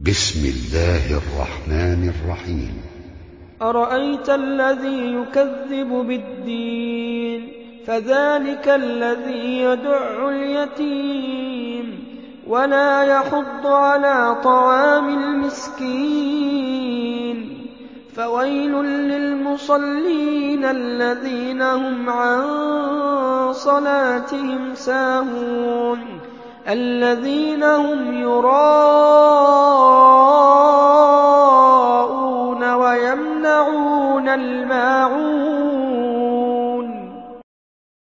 بسم الله الرحمن الرحيم. أرأيت الذي يكذب بالدين فذلك الذي يدع اليتيم ولا يحض على طعام المسكين فويل للمصلين الذين هم عن صلاتهم ساهون الذين هم يراءون